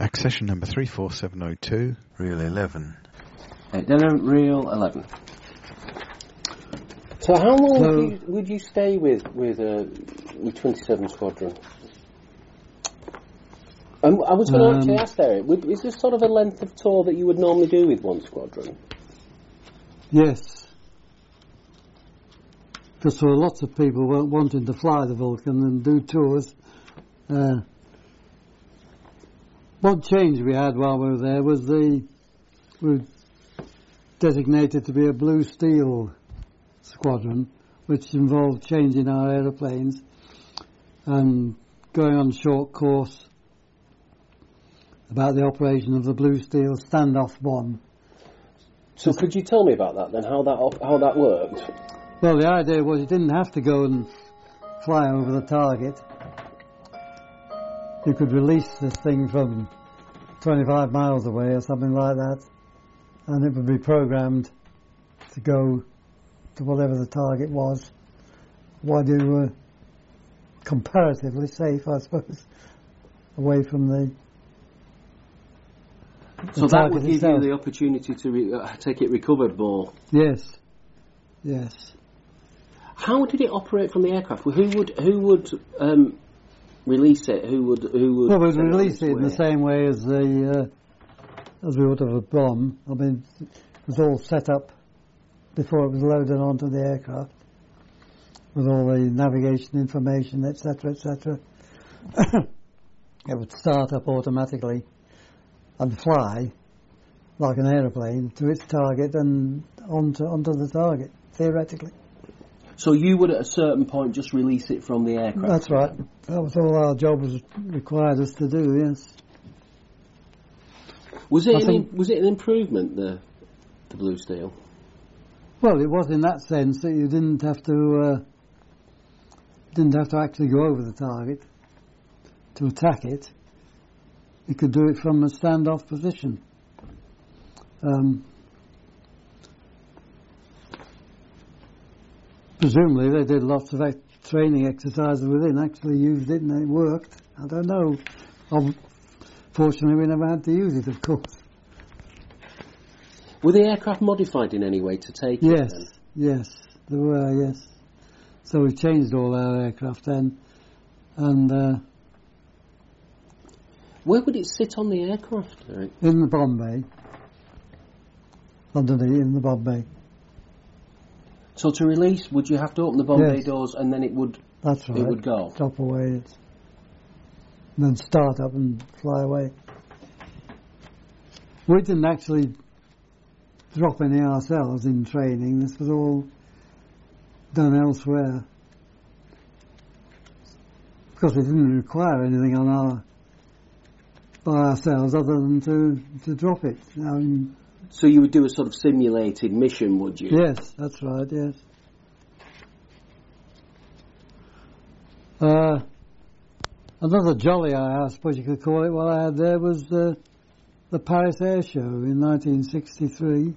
Accession number 34702. Reel 11. Reel 11. So how long would you stay with 27 Squadron? I was going to actually ask there, is there sort of a length of tour that you would normally do with one squadron? Yes. Because there were lots of people wanting to fly the Vulcan and do tours. One change we had while we were there was we were designated to be a Blue Steel squadron, which involved changing our aeroplanes and going on short course about the operation of the Blue Steel standoff bomb. So could you tell me about that then, how that worked? Well, the idea was you didn't have to go and fly over the target. You could release this thing from 25 miles away or something like that, and it would be programmed to go to whatever the target was, while you were comparatively safe, I suppose, away from the so that would give you the opportunity to take it recovered more? Yes, yes. How did it operate from the aircraft? Who would release it? Who would? Well, we'd release it in the same way as as we would have a bomb. I mean, it was all set up before it was loaded onto the aircraft, with all the navigation information, etc., etc. It would start up automatically and fly like an aeroplane to its target and onto the target, theoretically. So you would at a certain point just release it from the aircraft? That's right. That was all our job required us to do, yes. Was it an improvement, the Blue Steel? Well, it was in that sense that you didn't have to actually go over the target to attack it. You could do it from a standoff position. Presumably they did lots of training exercises within, actually used it and it worked. I don't know. Fortunately we never had to use it, of course. Were the aircraft modified in any way to take it then? Yes, they were, yes. So we changed all our aircraft then, and where would it sit on the aircraft, Eric? In the bomb bay. Underneath, in the bomb bay. So to release, would you have to open the bomb bay doors and then it would? That's right. It would go. Drop away, and then start up and fly away. We didn't actually drop any ourselves in training. This was all done elsewhere, because we didn't require anything by ourselves other than to drop it. So you would do a sort of simulated mission, would you? Yes, that's right, yes. Another jolly, I suppose you could call it, what I had there was the Paris Air Show in 1963.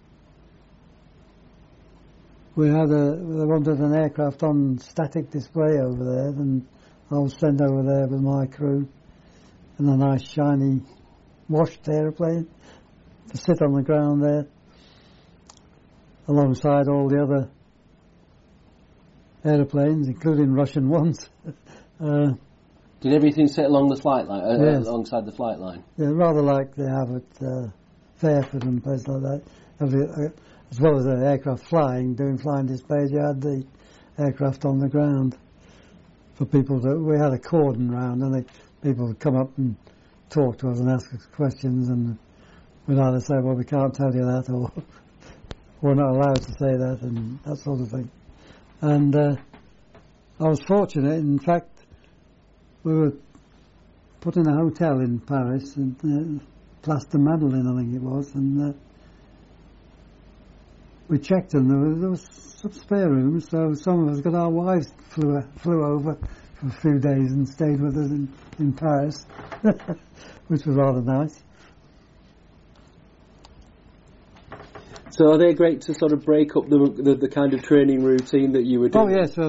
They wanted an aircraft on static display over there, and I was sent over there with my crew in a nice shiny washed aeroplane to sit on the ground there alongside all the other aeroplanes, including Russian ones. Did everything sit along the flight line, yes. Alongside the flight line? Yeah, rather like they have at Fairford and places like that. As well as the aircraft doing flying displays, you had the aircraft on the ground for people we had a cordon round, and people would come up and talk to us and ask us questions, and we'd either say, well, we can't tell you that, or we're not allowed to say that, and that sort of thing. And I was fortunate, in fact, we were put in a hotel in Paris, and Place de Madeleine, I think it was, and we checked and there was some spare rooms, so some of us got our wives flew over for a few days and stayed with us in Paris, which was rather nice. So are they great to sort of break up the kind of training routine that you were doing? Oh yes, we're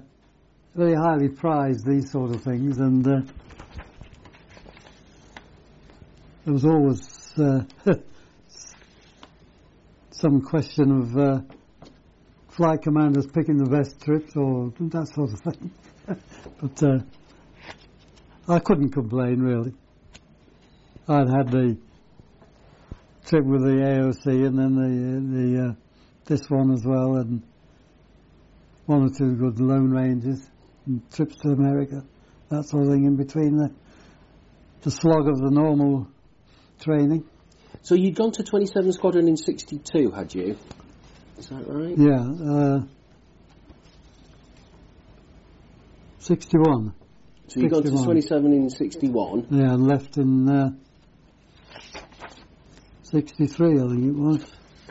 very highly prized, these sort of things, and there was always some question of flight commanders picking the best trips or that sort of thing. But I couldn't complain, really. I'd had the trip with the AOC and then the this one as well, and one or two good Lone Rangers and trips to America, that sort of thing in between the slog of the normal training. So you'd gone to 27 Squadron in 62, had you? Is that right? Yeah, 61. So you'd gone to 27 in 61? Yeah, and left in 63, I think it was.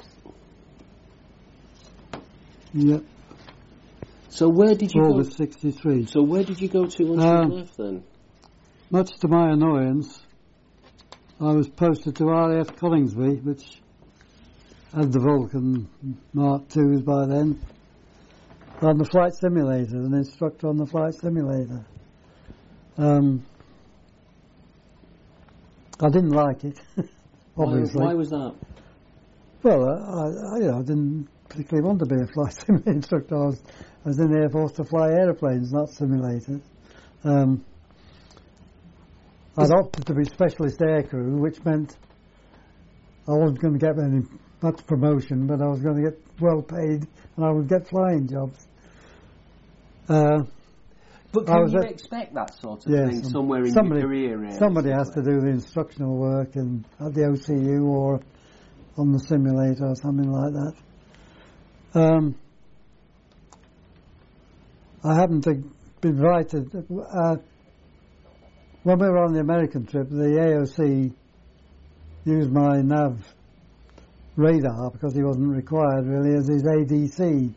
Yep. So where did you August 63. So where did you go to once you left then? Much to my annoyance, I was posted to RAF Coningsby, which had the Vulcan Mark IIs by then, on the flight simulator, an instructor on the flight simulator. I didn't like it, obviously. Why was that? Well, I didn't particularly want to be a flight simulator instructor. I was in the Air Force to fly aeroplanes, not simulators. I'd opted to be specialist aircrew, which meant I wasn't going to get much promotion, but I was going to get well paid and I would get flying jobs. But can you expect that sort of thing somewhere in your career? Really, somebody has to do the instructional work and at the OCU or on the simulator or something like that. I happened to be invited. When we were on the American trip, the AOC used my nav radar because he wasn't required really as his ADC.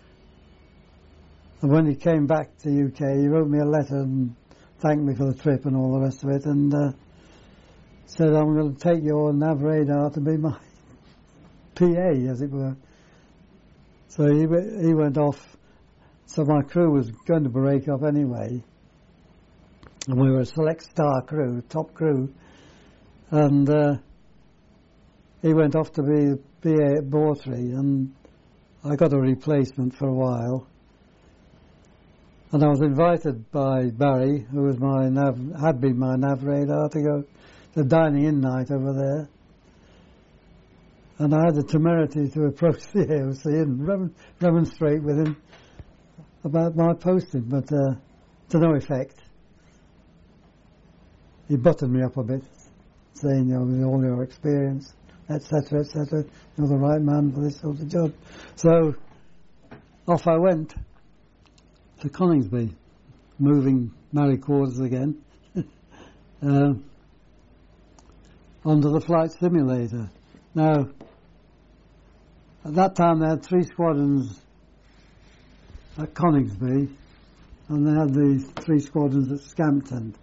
And when he came back to UK, he wrote me a letter and thanked me for the trip and all the rest of it, and said, I'm going to take your nav radar to be my PA, as it were. So he went off. So my crew was going to break up anyway. And we were a select star crew, top crew. And he went off to be PA at Bawtry, and I got a replacement for a while. And I was invited by Barry, who was had been my nav radar, to go to dining in night over there. And I had the temerity to approach the AOC and remonstrate with him about my posting, but to no effect. He buttoned me up a bit, saying, with all your experience, etc., etc., you're the right man for this sort of job. So off I went to Coningsby, moving married quarters again, onto the flight simulator. Now, at that time they had 3 squadrons at Coningsby, and they had the 3 squadrons at Scampton.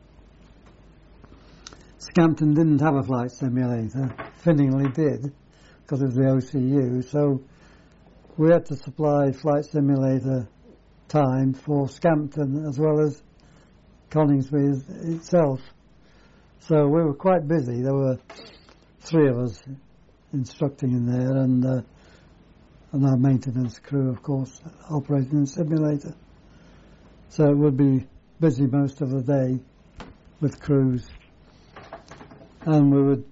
Scampton didn't have a flight simulator. Finningley did, because it was the OCU, so we had to supply flight simulator time for Scampton as well as Coningsby itself. So we were quite busy. There were 3 of us instructing in there, and our maintenance crew, of course, operating the simulator. So it would be busy most of the day with crews. And we would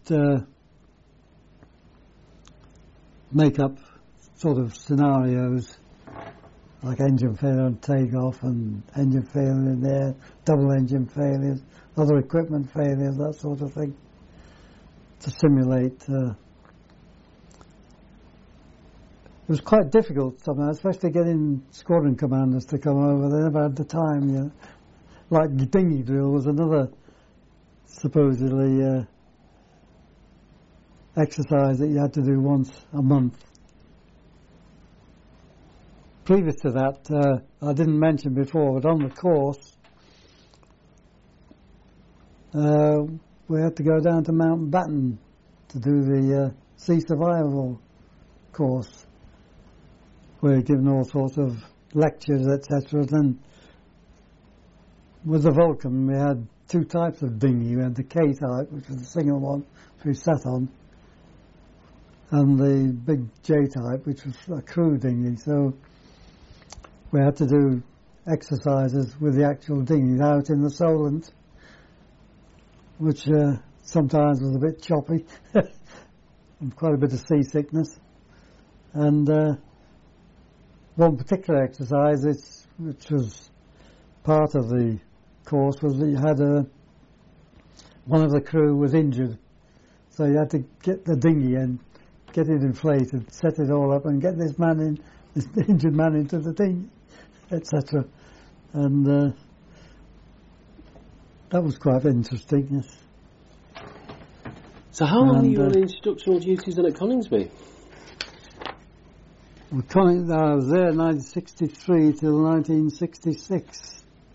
make up sort of scenarios like engine failure on takeoff and engine failure in there, double engine failures, other equipment failures, that sort of thing, to simulate. It was quite difficult somehow, especially getting squadron commanders to come over. They never had the time. Like dinghy drill was another supposedly exercise that you had to do once a month. Previous to that, I didn't mention before, but on the course, we had to go down to Mountbatten to do the sea survival course. We were given all sorts of lectures, etc. Then with the Vulcan, we had two types of dinghy. We had the K type, which was the single one which we sat on, and the big J type, which was a crew dinghy. So we had to do exercises with the actual dinghy out in the Solent, which sometimes was a bit choppy and quite a bit of seasickness. And one particular exercise, which was part of the course, was that you had one of the crew was injured, so you had to get the dinghy and get it inflated, set it all up, and get this injured man into the dinghy, etc. And that was quite interesting, yes. So how long were you on instructional duties then at Coningsby? Well, I was there 1963 till 1966.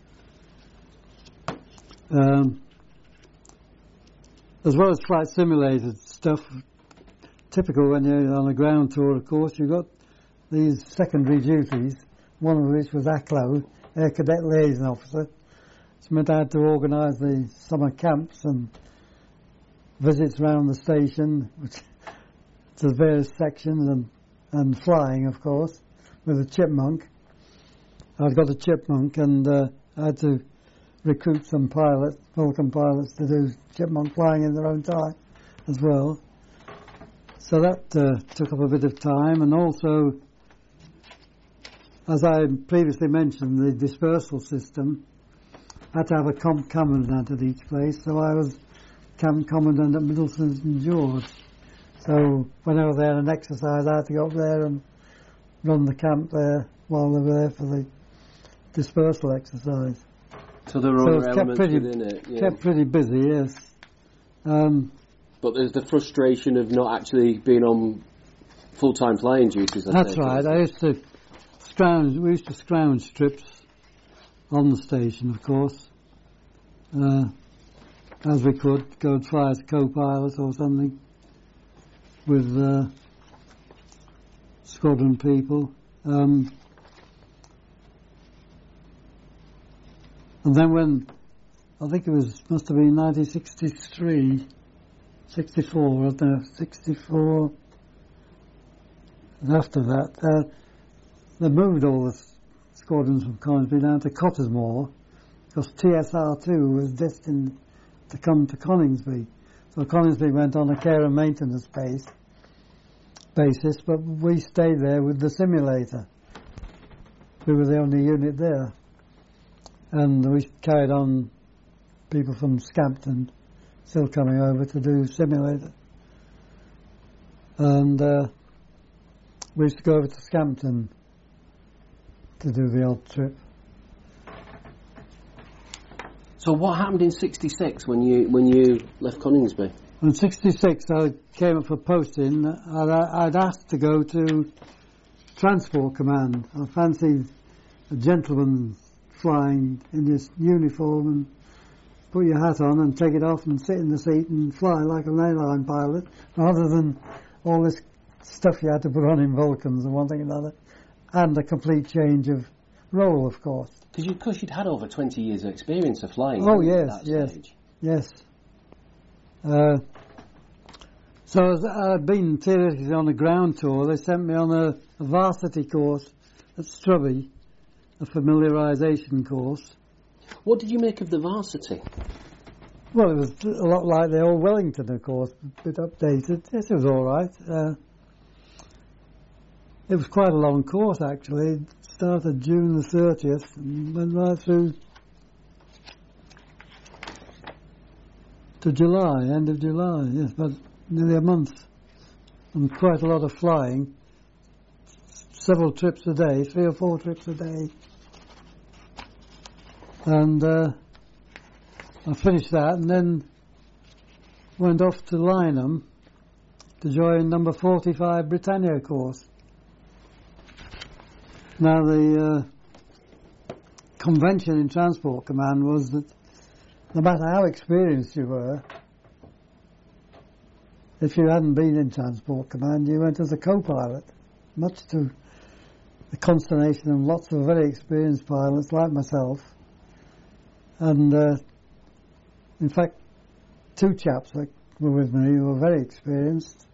As well as flight simulated stuff, typical when you're on a ground tour, of course, you've got these secondary duties, one of which was ACLO, Air Cadet Liaison Officer. It's meant I had to organise the summer camps and visits around the station, which to the various sections, and flying, of course, with a Chipmunk. I'd got a Chipmunk, and I had to recruit some pilots, Vulcan pilots, to do Chipmunk flying in their own time as well. So that took up a bit of time, and also, as I previously mentioned, the dispersal system, I had to have a camp commandant at each place, so I was camp commandant at Middleton St George. So whenever they had an exercise, I had to go up there and run the camp there while they were there for the dispersal exercise. So there were other elements within it. Yeah. Kept pretty busy, yes. But there's the frustration of not actually being on full-time flying duties. That's right. We used to scrounge trips on the station, of course, as we could go and fly as a co-pilot or something with squadron people. And then when, I think must have been 1963, 64, I don't know, 64, and after that, they moved all the squadrons from Coningsby down to Cottesmore, because TSR-2 was destined to come to Coningsby. So Coningsby went on a care and maintenance basis, but we stayed there with the simulator. We were the only unit there. And we carried on people from Scampton still coming over to do simulator. And we used to go over to Scampton to do the odd trip. So what happened in '66 when you left Coningsby? In '66 I came up for posting. I'd asked to go to Transport Command. I fancied a gentleman flying in his uniform and put your hat on and take it off and sit in the seat and fly like an airline pilot, rather than all this stuff you had to put on in Vulcans and one thing and another, and a complete change of role, of course. Because you'd had over 20 years of experience of flying. Oh, yes, at that stage. Yes. So as I'd been theoretically on a ground tour, they sent me on a varsity course at Strubby, a familiarisation course. What did you make of the varsity? Well, it was a lot like the old Wellington, of course, a bit updated. Yes, it was all right. It was quite a long course, actually. It started June the 30th and went right through to July, end of July. Yes, about nearly a month. And quite a lot of flying. Several trips a day, 3 or 4 trips a day. And I finished that and then went off to Lyneham to join number 45 Britannia course. Now the convention in Transport Command was that no matter how experienced you were, if you hadn't been in Transport Command, you went as a co-pilot, much to the consternation of lots of very experienced pilots like myself. And in fact, two chaps that were with me who were very experienced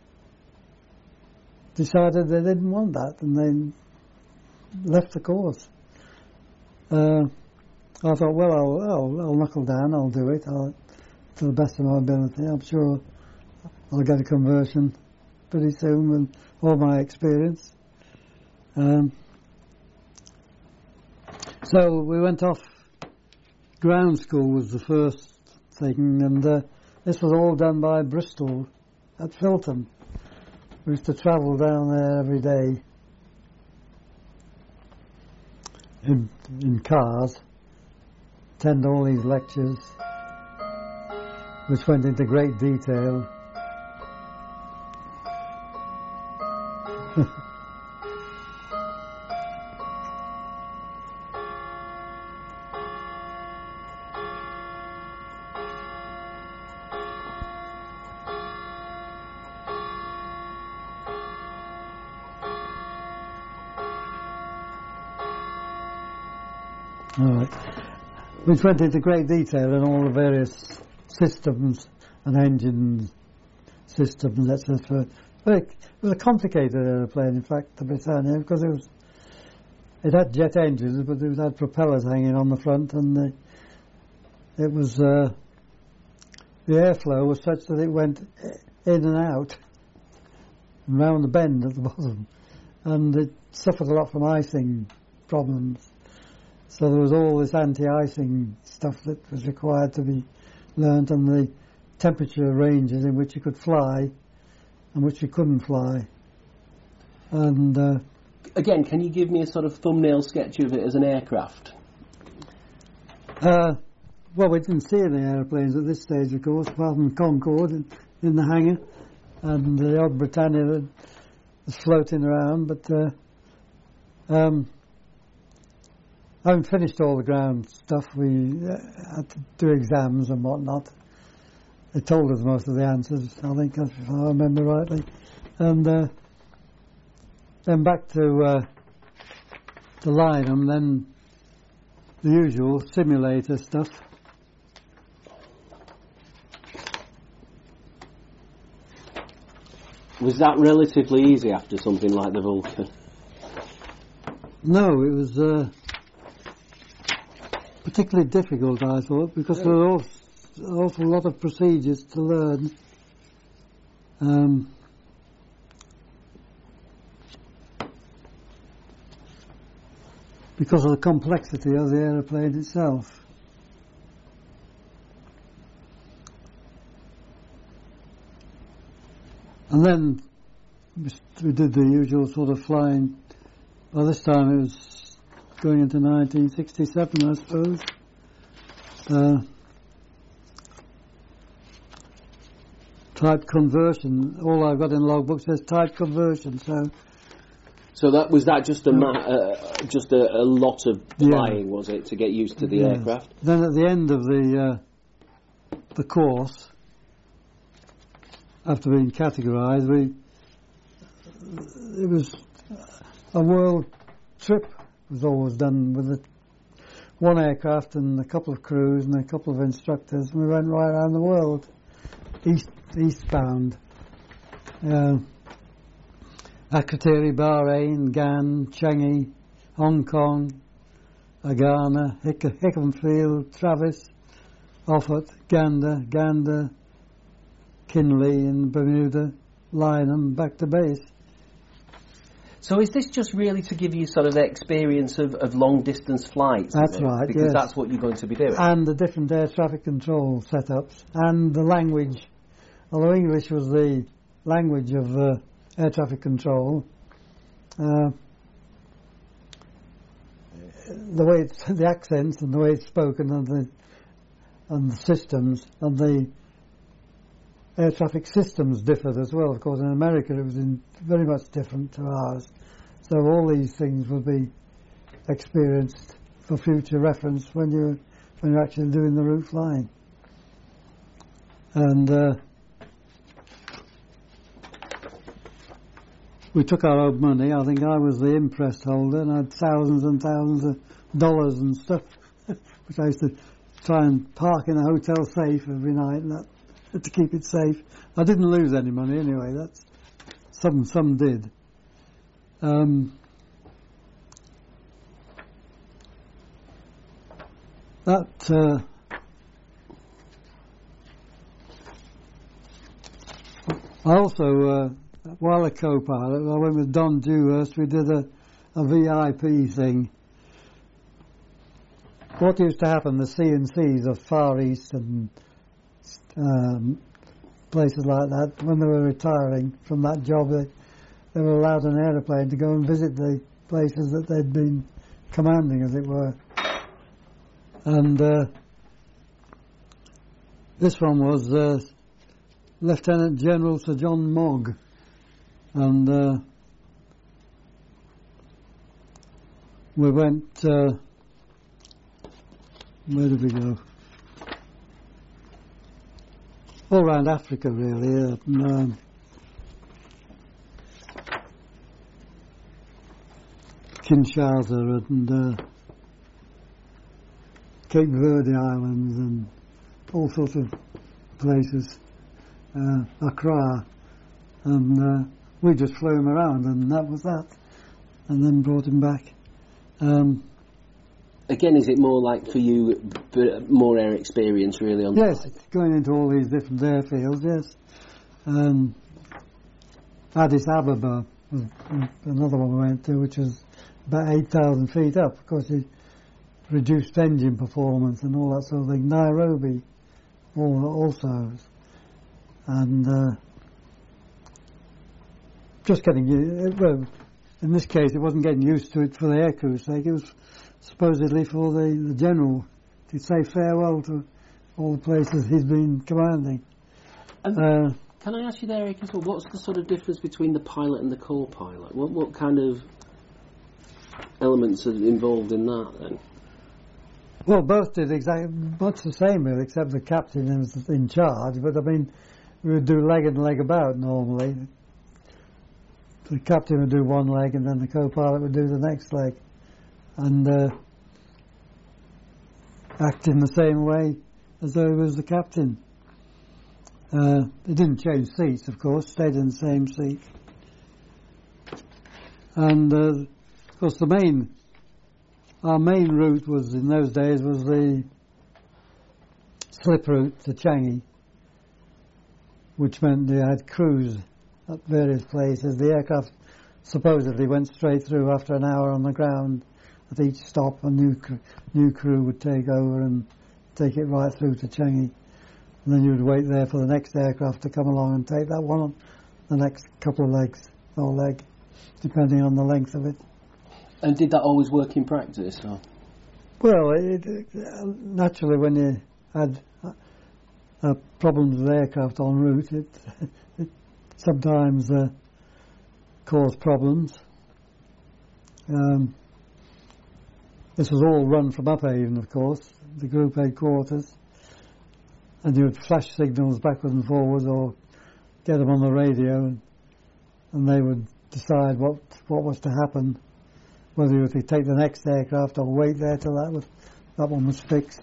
decided they didn't want that, and they left the course. I thought, well, I'll knuckle down, I'll do it to the best of my ability. I'm sure I'll get a conversion pretty soon with all my experience. So we went off. Ground school was the first thing, and this was all done by Bristol at Filton. We used to travel down there every day in cars, attend all these lectures, which went into great detail. All right. Which went into great detail in all the various systems and engine systems, etc. It was a complicated aeroplane, in fact, the Britannia, because it had jet engines, but it had propellers hanging on the front, and it was the airflow was such that it went in and out and round the bend at the bottom, and it suffered a lot from icing problems. So there was all this anti-icing stuff that was required to be learnt, and the temperature ranges in which you could fly and which you couldn't fly. And again, can you give me a sort of thumbnail sketch of it as an aircraft? Well, we didn't see any aeroplanes at this stage, of course, apart from Concorde in the hangar and the odd Britannia that was floating around, but having finished all the ground stuff, we had to do exams and whatnot. They told us most of the answers, I think, if I remember rightly. And then back to Lyneham, then the usual simulator stuff. Was that relatively easy after something like the Vulcan? No, it was particularly difficult, I thought, because there were an awful lot of procedures to learn. Because of the complexity of the aeroplane itself. And then we did the usual sort of flying. By this time it was going into 1967, I suppose. Type conversion. All I've got in logbook says type conversion. So that was that just a lot of flying, was it, to get used to the aircraft? Then at the end of the course, after being categorised, it was a world trip. Was always done with one aircraft and a couple of crews and a couple of instructors. We went right around the world, eastbound. Akrotiri, Bahrain, Gan, Changi, Hong Kong, Agana, Hickenfield, Travis, Offutt, Gander, Kinley in Bermuda, Lyneham, back to base. So is this just really to give you sort of experience of long-distance flights? That's right, because yes. That's what you're going to be doing. And the different air traffic control setups, and the language. Although English was the language of air traffic control, the way the accents and the way it's spoken and the systems and the air traffic systems differed as well. Of course, in America it was very much different to ours. So all these things will be experienced for future reference when you're actually doing the route flying. And we took our own money. I think I was the imprest holder and I had thousands and thousands of dollars and stuff, which I used to try and park in a hotel safe every night, and that to keep it safe. I didn't lose any money anyway. That's some did. I also, while a co-pilot, I went with Don Dewhurst. We did a VIP thing. What used to happen, the C&Cs of Far East and places like that, when they were retiring from that job, they were allowed an aeroplane to go and visit the places that they'd been commanding, as it were. And this one was Lieutenant General Sir John Mogg, and we went, where did we go? All around Africa, really. Kinshasa and Cape Verde Islands and all sorts of places. Accra, and we just flew him around, and that was that, and then brought him back. Again, is it more like for you, more air experience really on yes, site? Going into all these different airfields, yes. Addis Ababa was another one we went to, which was about 8,000 feet up. Of course, it reduced engine performance and all that sort of thing. Nairobi also. And just getting, well, in this case it wasn't getting used to it for the aircrew's sake, it was supposedly for the general to say farewell to all the places he's been commanding. Can I ask you there, Eric, as well, what's the sort of difference between the pilot and the co-pilot? What kind of elements are involved in that then? Well, both did exactly much the same, really, except the captain was in charge, but I mean, we would do leg and leg about normally. The captain would do one leg and then the co-pilot would do the next leg, and act in the same way as though he was the captain. They didn't change seats, of course, stayed in the same seat. And of course our main route was, in those days, was the slip route to Changi, which meant they had crews at various places. The aircraft supposedly went straight through after an hour on the ground. At each stop, a new crew would take over and take it right through to Changi. And then you would wait there for the next aircraft to come along and take that one on the next couple of legs, or leg, depending on the length of it. And did that always work in practice? Or? Well, naturally, when you had problems with aircraft en route, it sometimes caused problems. This was all run from Upavon, of course, the group headquarters, and you would flash signals backwards and forwards or get them on the radio, and they would decide what was to happen, whether you were to take the next aircraft or wait there till that one was fixed.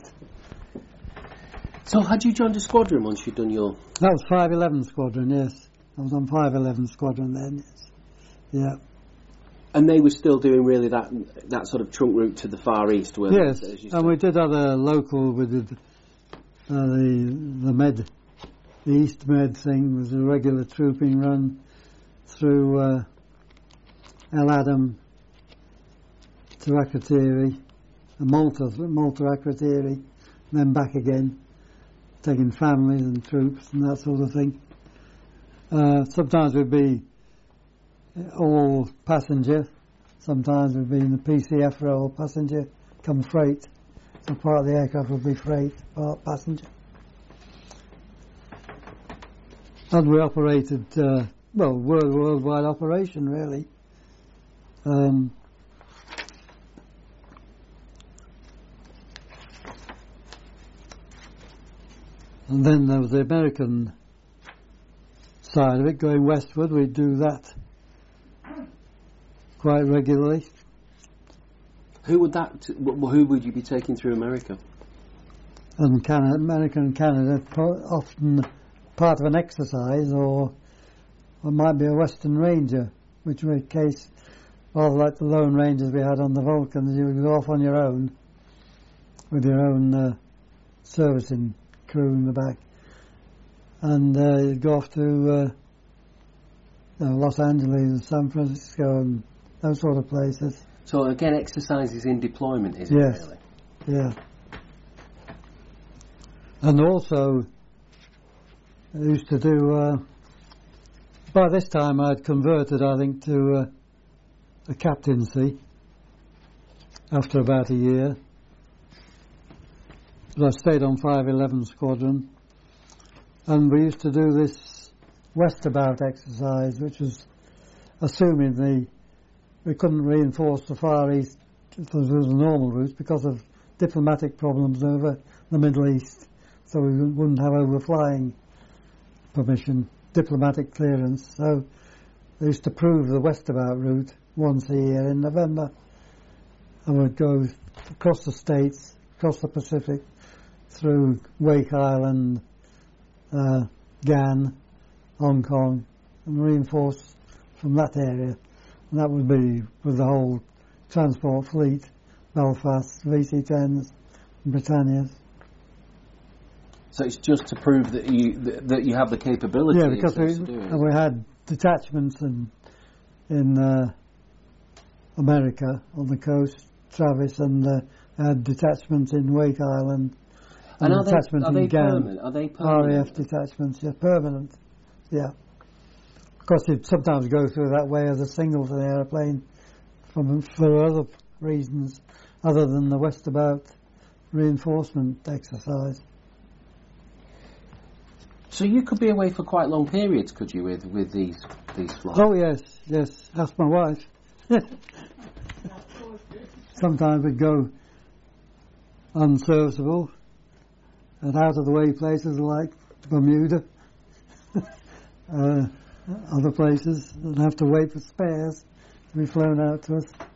So had you joined a squadron once you'd done your... That was 511 Squadron, yes. I was on 511 Squadron then, yes. Yeah. And they were still doing really that sort of trunk route to the Far East, weren't yes, they? Yes, and we did other local, we did the Med, the East Med thing was a regular trooping run through El Adam to Akrotiri, Malta Akrotiri, and then back again, taking families and troops and that sort of thing. Sometimes we'd be all passenger, sometimes we'd be in the PCF row, passenger come freight. So part of the aircraft would be freight, part passenger. And we operated, worldwide operation really. And then there was the American side of it, going westward. We'd do that quite regularly. Who would you be taking through America? and America and Canada often part of an exercise, or it might be a Western Ranger, which was a case rather like the Lone Rangers we had on the Vulcan. You would go off on your own with your own servicing crew in the back, and you'd go off to Los Angeles, San Francisco, and those sort of places. So again, exercises in deployment, is it Yes. really? Yeah. And also, I used to do, by this time I'd converted, I think, to a captaincy after about a year. But I stayed on 511 Squadron, and we used to do this westabout exercise, which was assuming we couldn't reinforce the Far East as the normal routes because of diplomatic problems over the Middle East, so we wouldn't have overflying permission, diplomatic clearance. So they used to prove the westabout route once a year in November, and we'd go across the States, across the Pacific, through Wake Island, Gan, Hong Kong, and reinforce from that area. And that would be with the whole transport fleet, Belfast, VC-10s, and Britannias. So it's just to prove that you have the capability. Yeah, because to we had detachments in America on the coast, Travis, and had detachments in Wake Island, and are detachments in Gan. permanent? Are they permanent? RAF detachments, yeah, permanent. Yeah. Of course, you'd sometimes go through that way as a singleton aeroplane for other reasons other than the westabout reinforcement exercise. So you could be away for quite long periods, could you, with these flights? Oh yes, ask my wife. Sometimes we'd go unserviceable and out of the way places like Bermuda, other places, and have to wait for spares to be flown out to us.